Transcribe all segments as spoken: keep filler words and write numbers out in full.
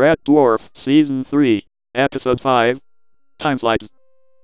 Rat Dwarf, Season three, Episode five. Time slides.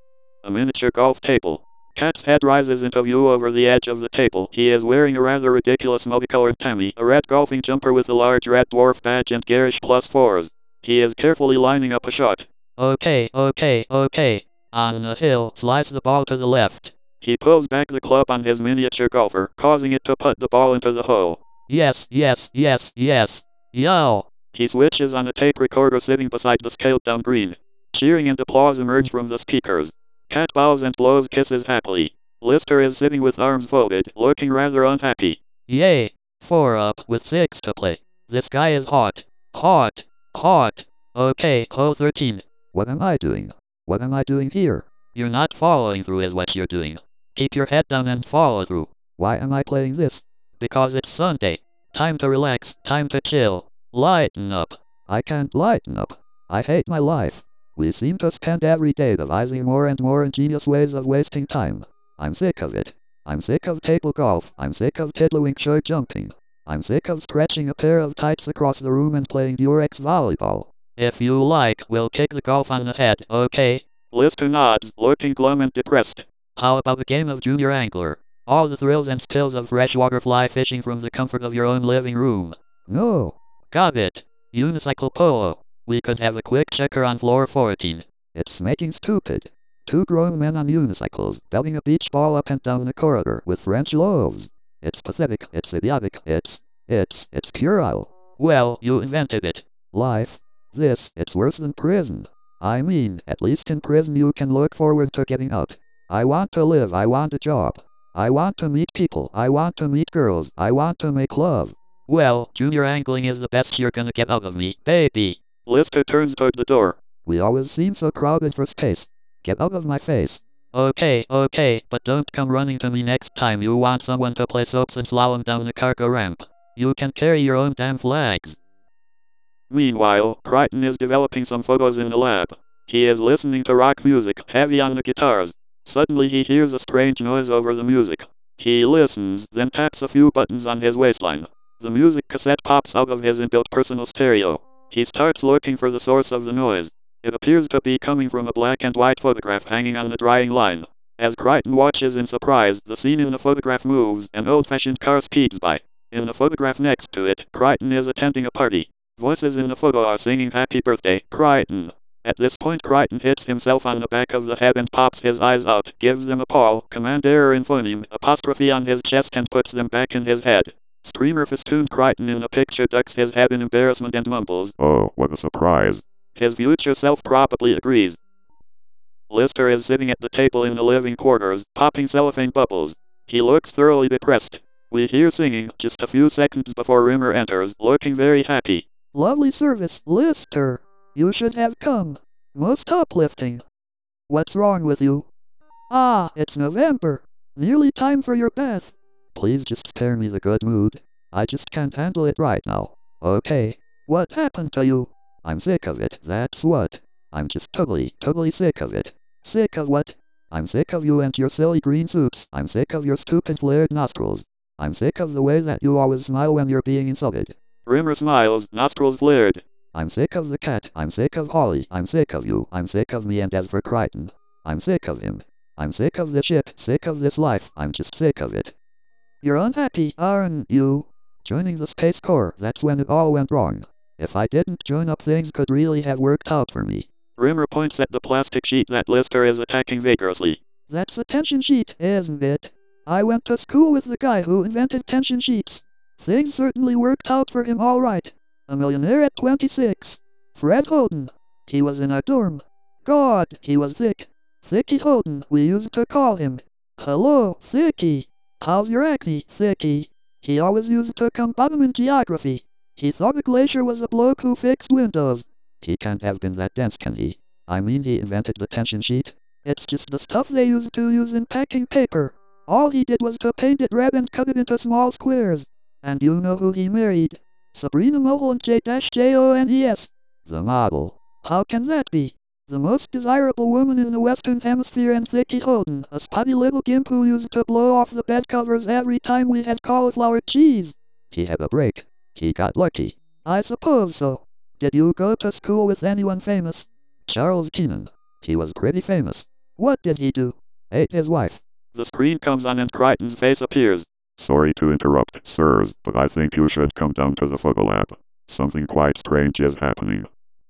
A miniature golf table. Cat's head rises into view over the edge of the table. He is wearing a rather ridiculous multicolored tammy, a red golfing jumper with a large Rat Dwarf badge and garish plus fours. He is carefully lining up a shot. Okay, okay, okay. On the hill, slice the ball to the left. He pulls back the club on his miniature golfer, causing it to putt the ball into the hole. Yes, yes, yes, yes. Yo! He switches on a tape recorder sitting beside the scaled-down green. Cheering and applause emerge from the speakers. Cat bows and blows kisses happily. Lister is sitting with arms folded, looking rather unhappy. Yay! Four up with six to play. This guy is hot. Hot. Hot. Okay, hole thirteen. What am I doing? What am I doing here? You're not following through is what you're doing. Keep your head down and follow through. Why am I playing this? Because it's Sunday. Time to relax, time to chill. Lighten up. I can't lighten up. I hate my life. We seem to spend every day devising more and more ingenious ways of wasting time. I'm sick of it. I'm sick of table golf. I'm sick of tiddlywinks jumping. I'm sick of stretching a pair of tights across the room and playing Durex volleyball. If you like, we'll kick the golf on the head, okay? Lister nods, looking glum and depressed. How about a game of Junior Angler? All the thrills and spills of freshwater fly fishing from the comfort of your own living room. No. Got it. Unicycle polo. We could have a quick checker on floor fourteen. It's making stupid. Two grown men on unicycles, belting a beach ball up and down the corridor with French loaves. It's pathetic, it's idiotic, it's, it's, it's puerile. Well, you invented it. Life. This, it's worse than prison. I mean, at least in prison you can look forward to getting out. I want to live, I want a job. I want to meet people, I want to meet girls, I want to make love. Well, junior angling is the best you're gonna get out of me, baby. Lister turns toward the door. We always seem so crowded for space. Get out of my face. Okay, okay, but don't come running to me next time you want someone to play soaps and slalom down the cargo ramp. You can carry your own damn flags. Meanwhile, Crichton is developing some photos in the lab. He is listening to rock music, heavy on the guitars. Suddenly he hears a strange noise over the music. He listens, then taps a few buttons on his waistline. The music cassette pops out of his inbuilt personal stereo. He starts looking for the source of the noise. It appears to be coming from a black and white photograph hanging on the drying line. As Crichton watches in surprise, the scene in the photograph moves, an old-fashioned car speeds by. In the photograph next to it, Crichton is attending a party. Voices in the photo are singing "Happy Birthday, Crichton." At this point Crichton hits himself on the back of the head and pops his eyes out, gives them a paw, command error in phoneme, apostrophe on his chest and puts them back in his head. Streamer festooned Crichton in the picture ducks his head in embarrassment and mumbles, "Oh, what a surprise." His future self probably agrees. Lister is sitting at the table in the living quarters, popping cellophane bubbles. He looks thoroughly depressed. We hear singing, just a few seconds before Rimmer enters, looking very happy. Lovely service, Lister. You should have come. Most uplifting. What's wrong with you? Ah, it's November. Nearly time for your bath. Please just spare me the good mood. I just can't handle it right now. Okay. What happened to you? I'm sick of it, that's what. I'm just totally, totally sick of it. Sick of what? I'm sick of you and your silly green suits. I'm sick of your stupid flared nostrils. I'm sick of the way that you always smile when you're being insulted. Rimmer smiles, nostrils flared. I'm sick of the cat. I'm sick of Holly. I'm sick of you. I'm sick of me, and as for Crichton, I'm sick of him. I'm sick of this ship, sick of this life. I'm just sick of it. You're unhappy, aren't you? Joining the Space Corps, that's when it all went wrong. If I didn't join up, things could really have worked out for me. Rimmer points at the plastic sheet that Lister is attacking vigorously. That's a tension sheet, isn't it? I went to school with the guy who invented tension sheets. Things certainly worked out for him all right. A millionaire at twenty-six. Fred Holden. He was in our dorm. God, he was thick. Thicky Holden, we used to call him. Hello, Thicky. How's your acne, Thicky? He always used to come bottom in geography. He thought a glacier was a bloke who fixed windows. He can't have been that dense, can he? I mean, he invented the tension sheet. It's just the stuff they used to use in packing paper. All he did was to paint it red and cut it into small squares. And you know who he married? Sabrina Mulholland J O N E S. The model. How can that be? The most desirable woman in the Western Hemisphere and Thicky Holden, a spotty little gimp who used to blow off the bed covers every time we had cauliflower cheese. He had a break. He got lucky. I suppose so. Did you go to school with anyone famous? Charles Keenan. He was pretty famous. What did he do? Ate his wife. The screen comes on and Crichton's face appears. Sorry to interrupt, sirs, but I think you should come down to the photo lab. Something quite strange is happening.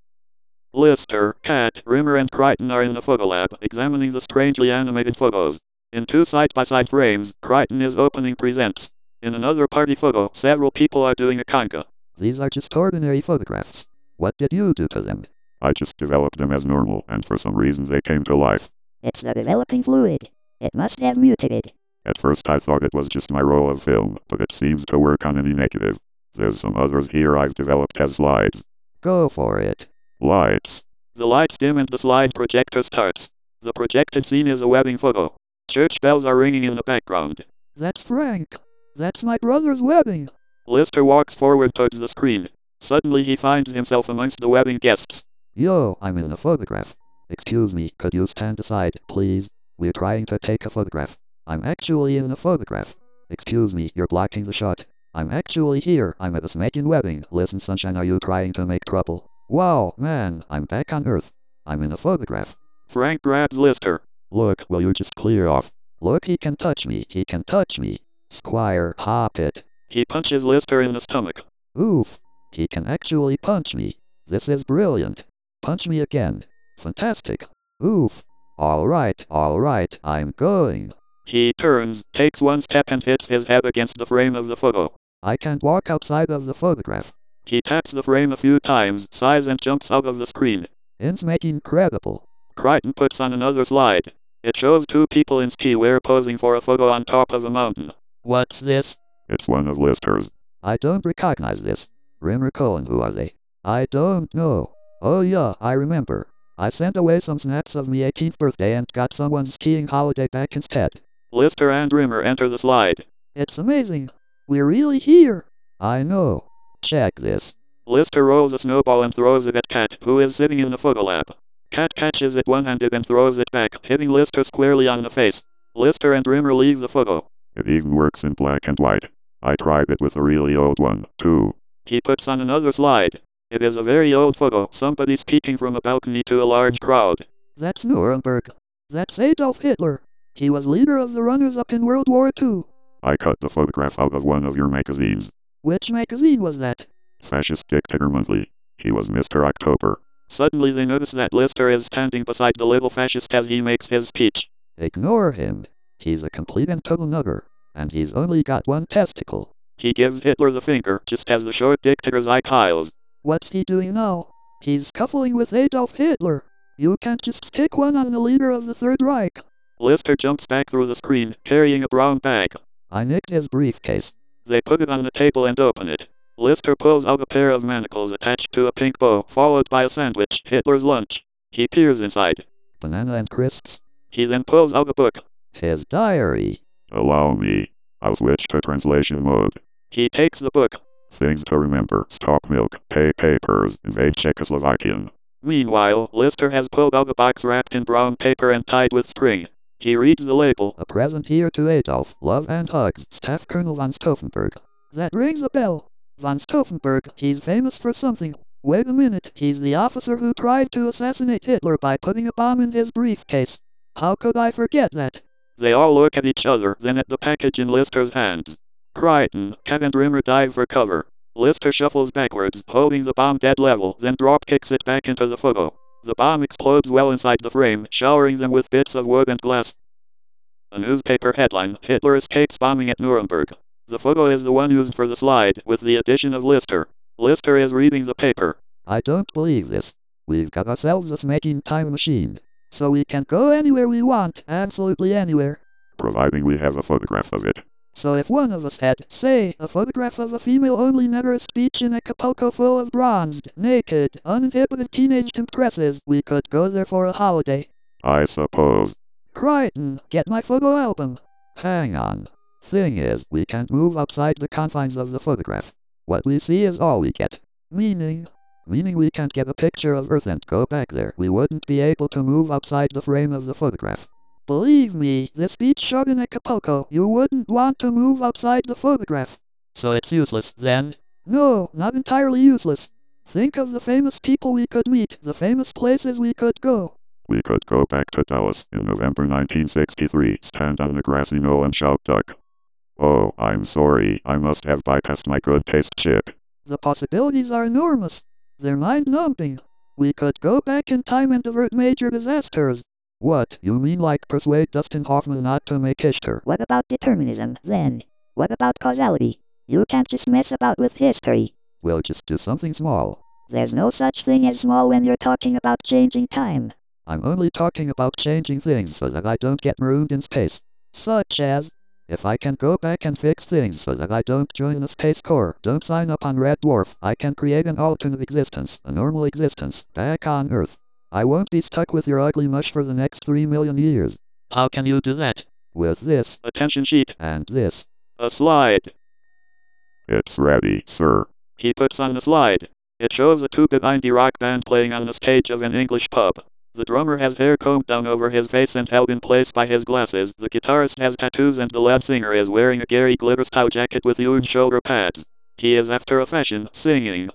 Lister, Cat, Rimmer and Crichton are in the photo lab, examining the strangely animated photos. In two side-by-side frames, Crichton is opening presents. In another party photo, several people are doing a conga. These are just ordinary photographs. What did you do to them? I just developed them as normal, and for some reason they came to life. It's the developing fluid. It must have mutated. At first I thought it was just my roll of film, but it seems to work on any negative. There's some others here I've developed as slides. Go for it. Lights. The lights dim and the slide projector starts. The projected scene is a wedding photo. Church bells are ringing in the background. That's Frank. That's my brother's wedding. Lister walks forward towards the screen. Suddenly he finds himself amongst the wedding guests. Yo, I'm in a photograph. Excuse me, could you stand aside, please? We're trying to take a photograph. I'm actually in a photograph. Excuse me, you're blocking the shot. I'm actually here. I'm at a smaking wedding. Listen, sunshine, are you trying to make trouble? Wow, man, I'm back on Earth. I'm in a photograph. Frank grabs Lister. Look, will you just clear off? Look, he can touch me. He can touch me. Squire, hop it. He punches Lister in the stomach. Oof. He can actually punch me. This is brilliant. Punch me again. Fantastic. Oof. Alright, alright, I'm going. He turns, takes one step and hits his head against the frame of the photo. I can't walk outside of the photograph. He taps the frame a few times, sighs and jumps out of the screen. It's making incredible. Crichton puts on another slide. It shows two people in ski wear posing for a photo on top of a mountain. What's this? It's one of Lister's. I don't recognize this. Rimmer Cohen, who are they? I don't know. Oh yeah, I remember. I sent away some snaps of me eighteenth birthday and got someone's skiing holiday back instead. Lister and Rimmer enter the slide. It's amazing. We're really here. I know. Check this. Lister rolls a snowball and throws it at Cat, who is sitting in the photo lab. Cat catches it one-handed and throws it back, hitting Lister squarely on the face. Lister and Rimmer leave the photo. It even works in black and white. I tried it with a really old one, too. He puts on another slide. It is a very old photo, somebody speaking from a balcony to a large crowd. That's Nuremberg. That's Adolf Hitler. He was leader of the runners-up in World War Two. I cut the photograph out of one of your magazines. Which magazine was that? Fascist Dictator Monthly. He was Mister October. Suddenly they notice that Lister is standing beside the little fascist as he makes his speech. Ignore him. He's a complete and total nugger. And he's only got one testicle. He gives Hitler the finger, just as the short dictator's eye hiles. What's he doing now? He's scuffling with Adolf Hitler. You can't just stick one on the leader of the Third Reich. Lister jumps back through the screen, carrying a brown bag. I nicked his briefcase. They put it on the table and open it. Lister pulls out a pair of manacles attached to a pink bow, followed by a sandwich, Hitler's lunch. He peers inside. Banana and crisps. He then pulls out a book. His diary. Allow me. I'll switch to translation mode. He takes the book. Things to remember. Stop milk. Pay papers. Invade Czechoslovakian. Meanwhile, Lister has pulled out a box wrapped in brown paper and tied with string. He reads the label. A present here to Adolf. Love and hugs. Staff Colonel von Stauffenberg. That rings a bell. Von Stauffenberg, he's famous for something. Wait a minute, he's the officer who tried to assassinate Hitler by putting a bomb in his briefcase. How could I forget that? They all look at each other, then at the package in Lister's hands. Crichton, Cat and Rimmer dive for cover. Lister shuffles backwards, holding the bomb dead level, then drop kicks it back into the photo. The bomb explodes well inside the frame, showering them with bits of wood and glass. A newspaper headline, Hitler escapes bombing at Nuremberg. The photo is the one used for the slide, with the addition of Lister. Lister is reading the paper. I don't believe this. We've got ourselves a smaking time machine. So we can go anywhere we want, absolutely anywhere. Providing we have a photograph of it. So if one of us had, say, a photograph of a female-only Neverest beach in Acapulco full of bronzed, naked, uninhibited teenage empresses, we could go there for a holiday. I suppose. Crichton, get my photo album. Hang on. Thing is, we can't move outside the confines of the photograph. What we see is all we get. Meaning? Meaning we can't get a picture of Earth and go back there. We wouldn't be able to move outside the frame of the photograph. Believe me, this beach shot in Acapulco, you wouldn't want to move outside the photograph. So it's useless, then? No, not entirely useless. Think of the famous people we could meet, the famous places we could go. We could go back to Dallas in November nineteen sixty-three, stand on the grassy knoll and shout duck. Oh, I'm sorry, I must have bypassed my good taste chip. The possibilities are enormous. They're mind-numbing. We could go back in time and avert major disasters. What, you mean like persuade Dustin Hoffman not to make Ishtar? What about determinism, then? What about causality? You can't just mess about with history. We'll just do something small. There's no such thing as small when you're talking about changing time. I'm only talking about changing things so that I don't get marooned in space. Such as? If I can go back and fix things so that I don't join the Space Corps, don't sign up on Red Dwarf, I can create an alternate existence, a normal existence, back on Earth. I won't be stuck with your ugly mush for the next three million years. How can you do that? With this, Attention sheet. and this. A slide. It's ready, sir. He puts on the slide. It shows a two-bit indie rock band playing on the stage of an English pub. The drummer has hair combed down over his face and held in place by his glasses. The guitarist has tattoos and the lead singer is wearing a Gary Glitter style jacket with huge shoulder pads. He is after a fashion, singing.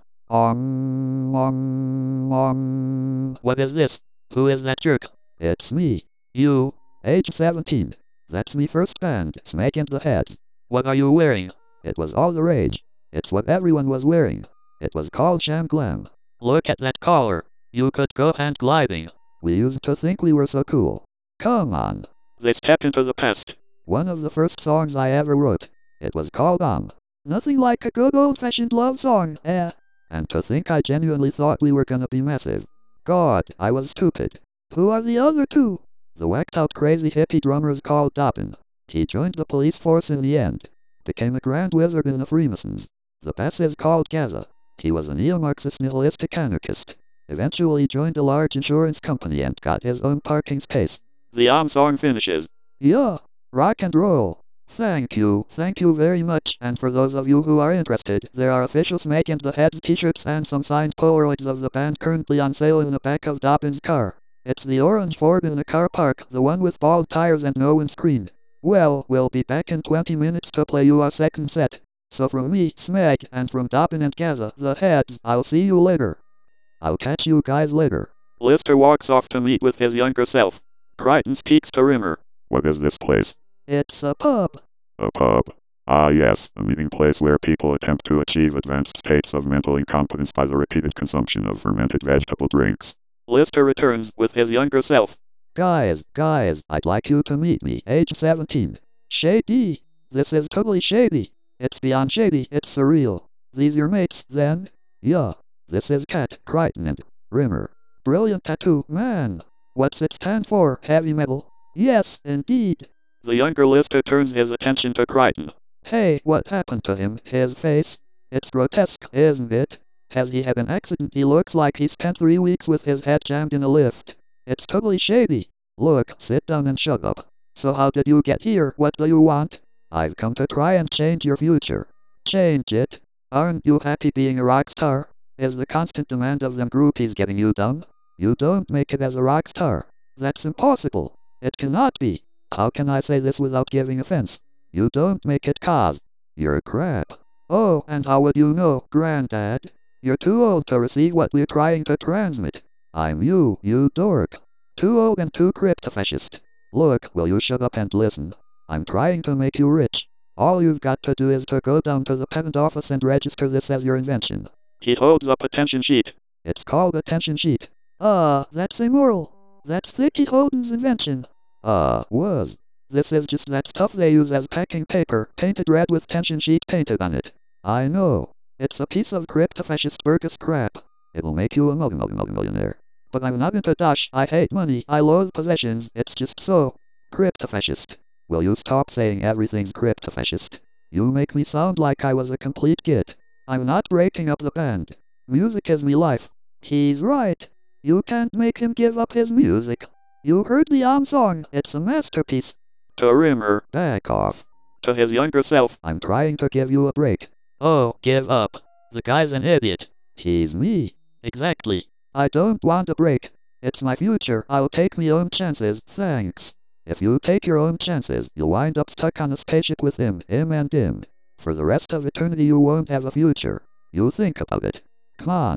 Um, um, um. What is this? Who is that jerk? It's me. You. Age seventeen. That's me first band, Smack in the Heads. What are you wearing? It was all the rage. It's what everyone was wearing. It was called Sham Glam. Look at that collar. You could go hand gliding. We used to think we were so cool. Come on. They step into the past. One of the first songs I ever wrote. It was called Um. Nothing like a good old-fashioned love song, eh? And to think I genuinely thought we were gonna be massive. God, I was stupid. Who are the other two? The whacked-out crazy hippie drummer's called Dobbin. He joined the police force in the end. Became a grand wizard in the Freemasons. The bass is called Gaza. He was a neo-Marxist nihilistic anarchist. Eventually joined a large insurance company and got his own parking space. The Om song finishes. Yeah. Rock and roll. Thank you, thank you very much, and for those of you who are interested, there are official Smack in the Heads t-shirts and some signed Polaroids of the band currently on sale in the back of Dobbin's car. It's the orange Ford in the car park, the one with bald tires and no windscreen. Well, we'll be back in twenty minutes to play you our second set. So from me, Smack, and from Dobbin and Gaza, the Heads, I'll see you later. I'll catch you guys later. Lister walks off to meet with his younger self. Crichton speaks to Rimmer. What is this place? It's a pub. A pub. Ah yes, a meeting place where people attempt to achieve advanced states of mental incompetence by the repeated consumption of fermented vegetable drinks. Lister returns with his younger self. Guys, guys, I'd like you to meet me, age seventeen. Shady. This is totally shady. It's beyond shady, it's surreal. These your mates, then? Yeah. This is Cat, Crichton, and Rimmer. Brilliant tattoo, man. What's it stand for, heavy metal? Yes, indeed. The younger Lister turns his attention to Crichton. Hey, what happened to him? His face? It's grotesque, isn't it? Has he had an accident? He looks like he spent three weeks with his head jammed in a lift. It's totally shady. Look, sit down and shut up. So how did you get here? What do you want? I've come to try and change your future. Change it? Aren't you happy being a rock star? Is the constant demand of them groupies getting you down? You don't make it as a rock star. That's impossible. It cannot be. How can I say this without giving offense? You don't make it cause you're crap. Oh, and how would you know, Granddad? You're too old to receive what we're trying to transmit. I'm you, you dork. Too old and too crypto-fascist. Look, will you shut up and listen? I'm trying to make you rich. All you've got to do is to go down to the patent office and register this as your invention. He holds up a attention sheet. It's called a tension sheet. Uh, that's immoral. That's Vicky Holden's invention. Uh, was. This is just that stuff they use as packing paper, painted red with tension sheet painted on it. I know. It's a piece of crypto-fascist Burkus crap. It'll make you a multi-multi-millionaire. But I'm not into dash, I hate money, I loathe possessions, it's just so crypto-fascist. Will you stop saying everything's crypto-fascist? You make me sound like I was a complete git. I'm not breaking up the band. Music is me life. He's right. You can't make him give up his music. You heard the Om song, it's a masterpiece. To Rimmer. Back off. To his younger self. I'm trying to give you a break. Oh, give up. The guy's an idiot. He's me. Exactly. I don't want a break. It's my future, I'll take me own chances, thanks. If you take your own chances, you'll wind up stuck on a spaceship with him, him and him. For the rest of eternity you won't have a future. You think about it. Come on.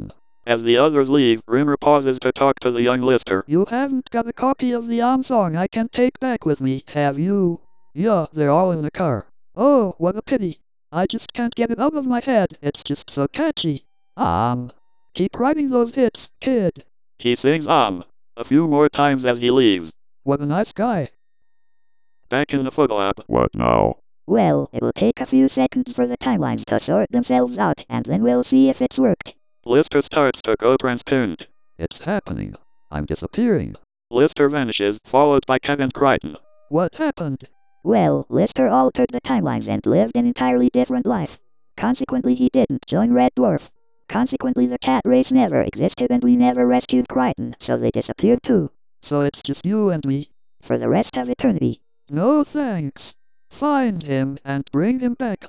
As the others leave, Rimmer pauses to talk to the young Lister. You haven't got a copy of the Am song I can take back with me, have you? Yeah, they're all in the car. Oh, what a pity. I just can't get it out of my head, it's just so catchy. Um, keep writing those hits, kid. He sings um a few more times as he leaves. What a nice guy. Back in the photo app. What now? Well, it will take a few seconds for the timelines to sort themselves out, and then we'll see if it's worked. Lister starts to go transparent. It's happening. I'm disappearing. Lister vanishes, followed by Kevin Crichton. What happened? Well, Lister altered the timelines and lived an entirely different life. Consequently, he didn't join Red Dwarf. Consequently, the cat race never existed and we never rescued Crichton, so they disappeared too. So it's just you and me? For the rest of eternity. No thanks. Find him and bring him back.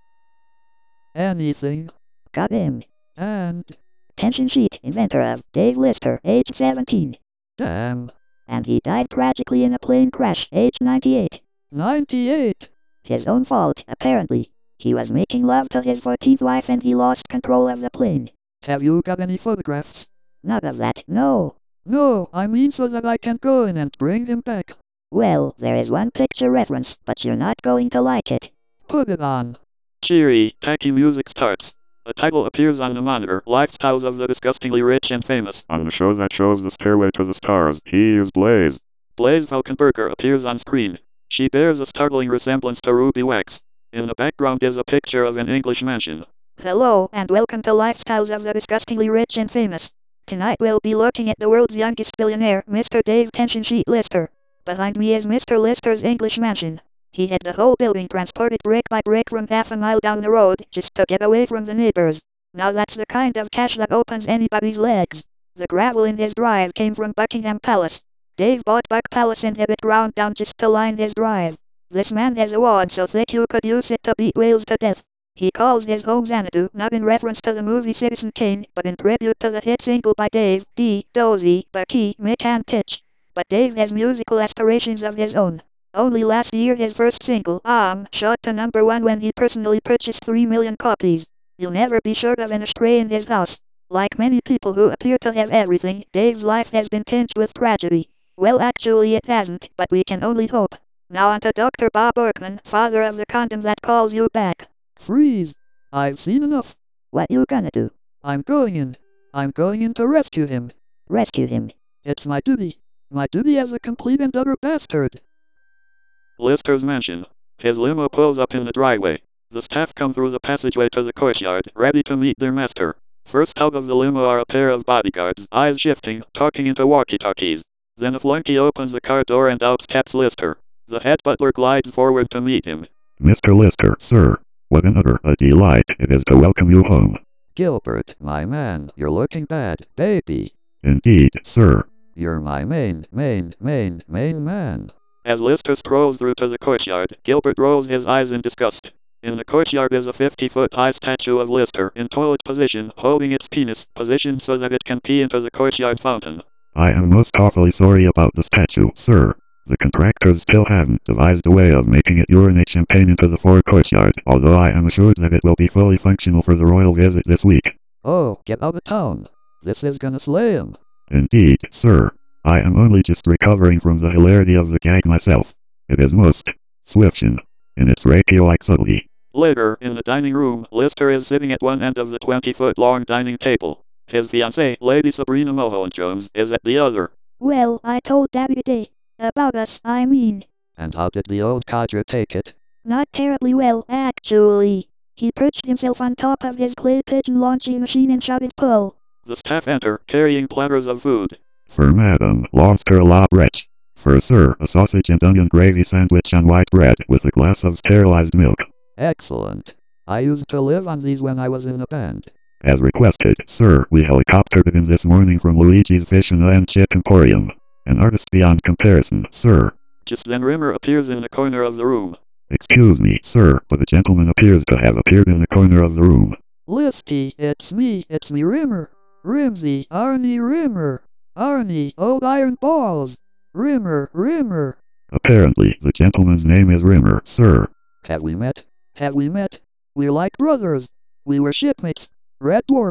Anything. Got him. And... Tension sheet, inventor of Dave Lister, age seventeen. Damn. And he died tragically in a plane crash, age ninety-eight. ninety-eight. His own fault, apparently. He was making love to his fourteenth wife and he lost control of the plane. Have you got any photographs? None of that, no. No, I mean so that I can go in and bring him back. Well, there is one picture reference, but you're not going to like it. Put it on. Cheery, tacky music starts. A title appears on the monitor, Lifestyles of the Disgustingly Rich and Famous. On the show that shows the stairway to the stars, he is Blaze. Blaze Falkenberger appears on screen. She bears a startling resemblance to Ruby Wax. In the background is a picture of an English mansion. Hello, and welcome to Lifestyles of the Disgustingly Rich and Famous. Tonight we'll be looking at the world's youngest billionaire, Mister Dave Tension Sheet Lister. Behind me is Mister Lister's English mansion. He had the whole building transported brick by brick from half a mile down the road, just to get away from the neighbors. Now that's the kind of cash that opens anybody's legs. The gravel in his drive came from Buckingham Palace. Dave bought Buck Palace and had it ground down just to line his drive. This man has a wand so thick you could use it to beat whales to death. He calls his home Xanadu, not in reference to the movie Citizen Kane, but in tribute to the hit single by Dave, D, Dozy, Bucky, Mick and Titch. But Dave has musical aspirations of his own. Only last year his first single, Um, shot to number one when he personally purchased three million copies. You'll never be short of an ashtray in his house. Like many people who appear to have everything, Dave's life has been tinged with tragedy. Well, actually it hasn't, but we can only hope. Now on to Doctor Bob Orkman, father of the condom that calls you back. Freeze. I've seen enough. What you gonna do? I'm going in. I'm going in to rescue him. Rescue him. It's my duty. My duty as a complete and utter bastard. Lister's mansion. His limo pulls up in the driveway. The staff come through the passageway to the courtyard, ready to meet their master. First out of the limo are a pair of bodyguards, eyes shifting, talking into walkie-talkies. Then a flunky opens the car door and out steps Lister. The head butler glides forward to meet him. Mister Lister, sir. What an utter a delight it is to welcome you home. Gilbert, my man, you're looking bad, baby. Indeed, sir. You're my main, main, main, main man. As Lister strolls through to the courtyard, Gilbert rolls his eyes in disgust. In the courtyard is a fifty-foot-high statue of Lister in toilet position, holding its penis, positioned so that it can pee into the courtyard fountain. I am most awfully sorry about the statue, sir. The contractors still haven't devised a way of making it urinate champagne into the fore courtyard, although I am assured that it will be fully functional for the royal visit this week. Oh, get out of town. This is gonna slay him. Indeed, sir. I am only just recovering from the hilarity of the gag myself. It is most Swiftian in its ratio-like subtlety. Later, in the dining room, Lister is sitting at one end of the twenty-foot-long dining table. His fiancée, Lady Sabrina Mulholland Jones, is at the other. Well, I told Daddy today. About us, I mean. And how did the old codger take it? Not terribly well, actually. He perched himself on top of his clay pigeon launching machine and shouted pull. The staff enter, carrying platters of food. For Madame, lobster a la brèche. For Sir, a sausage and onion gravy sandwich on white bread with a glass of sterilized milk. Excellent. I used to live on these when I was in a band. As requested, sir, we helicoptered him this morning from Luigi's Fish and Chip Emporium. An artist beyond comparison, sir. Just then Rimmer appears in the corner of the room. Excuse me, sir, but a gentleman appears to have appeared in the corner of the room. Listy, it's me, it's me Rimmer. Rimsy, Arnie Rimmer. Arnie, old iron balls. Rimmer, Rimmer. Apparently, the gentleman's name is Rimmer, sir. Have we met? Have we met? We're like brothers. We were shipmates. Red Dwarf.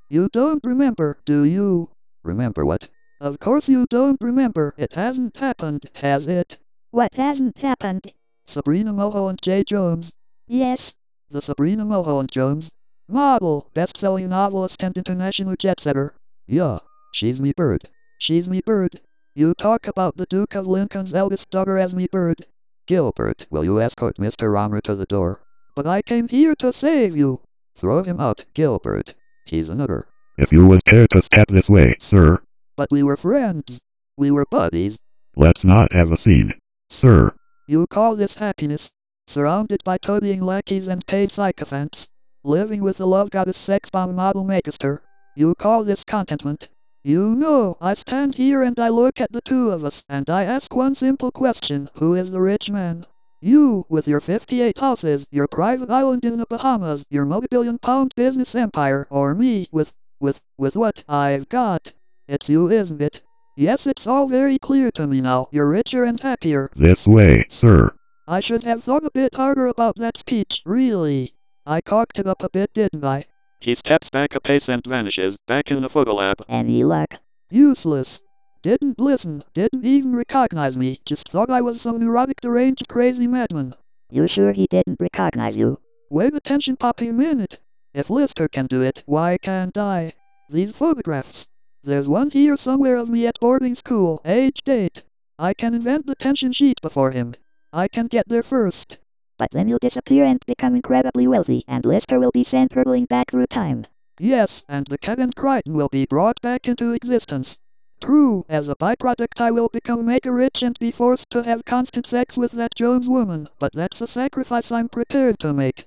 You don't remember, do you? Remember what? Of course you don't remember. It hasn't happened, has it? What hasn't happened? Sabrina Mulholland J. Jones. Yes. The Sabrina Mulholland Jones. Model, best-selling novelist and international jet-setter. Yeah, she's me bird. She's me bird. You talk about the Duke of Lincoln's eldest daughter as me bird. Gilbert, will you escort Mister Romer to the door? But I came here to save you. Throw him out, Gilbert. He's a nugger. If you would care to step this way, sir. But we were friends. We were buddies. Let's not have a scene, sir. You call this happiness? Surrounded by toadying lackeys and paid sycophants. Living with the love goddess sex bomb model Magister. You call this contentment? You know, I stand here and I look at the two of us, and I ask one simple question: who is the rich man? You, with your fifty-eight houses, your private island in the Bahamas, your multi-billion pound business empire, or me, with, with, with what I've got? It's you, isn't it? Yes, it's all very clear to me now. You're richer and happier. This way, sir. I should have thought a bit harder about that speech, really. I cocked it up a bit, didn't I? He steps back a pace and vanishes, back in the photo lab. Any luck? Useless. Didn't listen, didn't even recognize me, just thought I was some neurotic, deranged, crazy madman. You sure he didn't recognize you? Wait attention, Poppy, a minute. If Lister can do it, why can't I? These photographs. There's one here somewhere of me at boarding school, age, date. I can invent the tension sheet before him. I can get there first. But then you'll disappear and become incredibly wealthy, and Lister will be sent hurtling back through time. Yes, and the Kevin Crichton will be brought back into existence. True, as a byproduct I will become mega rich and be forced to have constant sex with that Jones woman, but that's a sacrifice I'm prepared to make.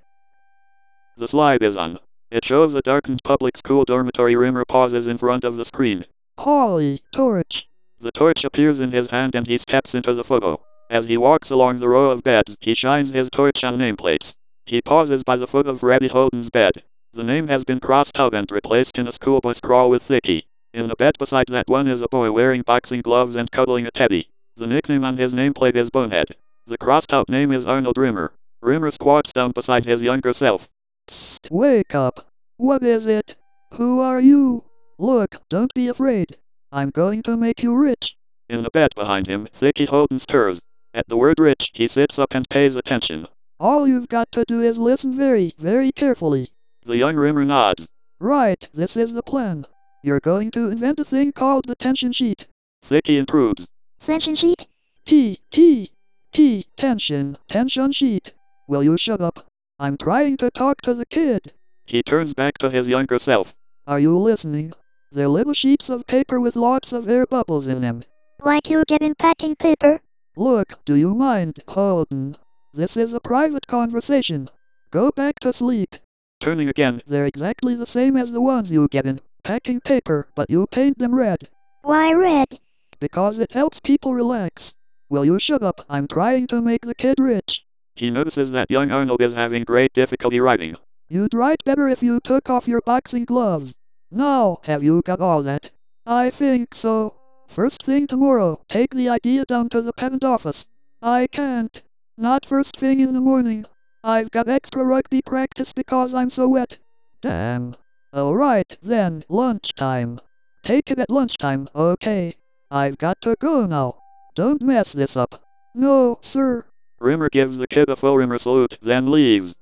The slide is on. It shows a darkened public school dormitory. Rimmer pauses in front of the screen. Holy torch. The torch appears in his hand and he steps into the photo. As he walks along the row of beds, he shines his torch on nameplates. He pauses by the foot of Rabbi Holden's bed. The name has been crossed out and replaced in a schoolboy scrawl with Thicky. In the bed beside that one is a boy wearing boxing gloves and cuddling a teddy. The nickname on his nameplate is Bonehead. The crossed out name is Arnold Rimmer. Rimmer squats down beside his younger self. Psst, wake up. What is it? Who are you? Look, don't be afraid. I'm going to make you rich. In the bed behind him, Thicky Holden stirs. At the word rich, he sits up and pays attention. All you've got to do is listen very, very carefully. The young Rimmer nods. Right, this is the plan. You're going to invent a thing called the tension sheet. Thicky intrudes. Tension sheet? T, T, T, tension, tension sheet. Will you shut up? I'm trying to talk to the kid. He turns back to his younger self. Are you listening? They're little sheets of paper with lots of air bubbles in them. Like you get in packing paper? Look, do you mind, Holden? This is a private conversation. Go back to sleep. Turning again. They're exactly the same as the ones you get in packing paper, but you paint them red. Why red? Because it helps people relax. Will you shut up? I'm trying to make the kid rich. He notices that young Arnold is having great difficulty writing. You'd write better if you took off your boxing gloves. Now, have you got all that? I think so. First thing tomorrow, take the idea down to the patent office. I can't. Not first thing in the morning. I've got extra rugby practice because I'm so wet. Damn. Alright, then, lunchtime. Take it at lunchtime, okay? I've got to go now. Don't mess this up. No, sir. Rimmer gives the kid a full Rimmer salute, then leaves.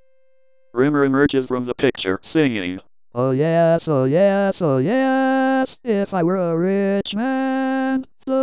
Rimmer emerges from the picture, singing. Oh yes, oh yes, oh yes, if I were a rich man.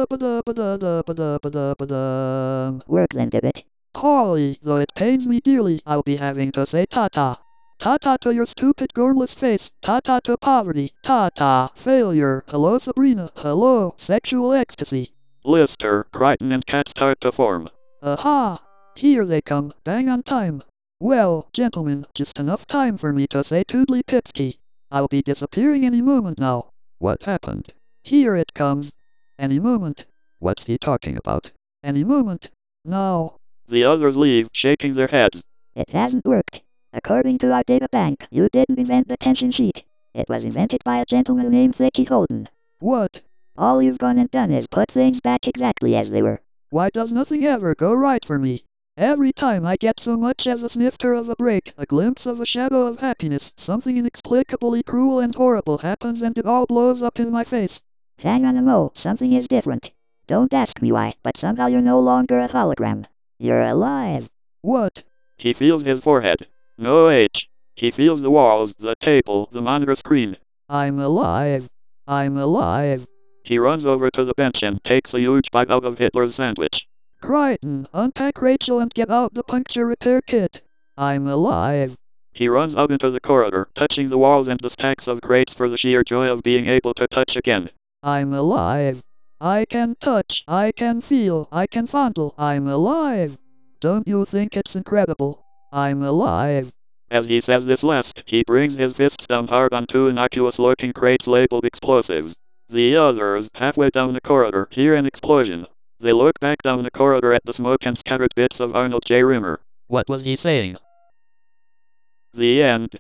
Da-ba-da-ba-da-da-ba-da-ba-da-ba-dum. Work then, Dibbit. Holly, though it pains me dearly, I'll be having to say ta-ta. Ta-ta to your stupid gormless face, ta-ta to poverty, ta-ta, failure, hello Sabrina, hello, sexual ecstasy. Lister, Crichton and Cat start to form. Aha! Here they come, bang on time. Well, gentlemen, just enough time for me to say Toodly Pipsky. I'll be disappearing any moment now. What happened? Here it comes. Any moment. What's he talking about? Any moment. Now. The others leave, shaking their heads. It hasn't worked. According to our data bank, you didn't invent the tension sheet. It was invented by a gentleman named Thicky Holden. What? All you've gone and done is put things back exactly as they were. Why does nothing ever go right for me? Every time I get so much as a snifter of a break, a glimpse of a shadow of happiness, something inexplicably cruel and horrible happens and it all blows up in my face. Hang on a mo, something is different. Don't ask me why, but somehow you're no longer a hologram. You're alive. What? He feels his forehead. No age. He feels the walls, the table, the monitor screen. I'm alive. I'm alive. He runs over to the bench and takes a huge bite out of Hitler's sandwich. Crichton, unpack Rachel and get out the puncture repair kit. I'm alive. He runs out into the corridor, touching the walls and the stacks of crates for the sheer joy of being able to touch again. I'm alive. I can touch, I can feel, I can fondle. I'm alive. Don't you think it's incredible? I'm alive. As he says this last, he brings his fists down hard on two innocuous-looking crates labeled explosives. The others, halfway down the corridor, hear an explosion. They look back down the corridor at the smoke and scattered bits of Arnold J. Rimmer. What was he saying? The end.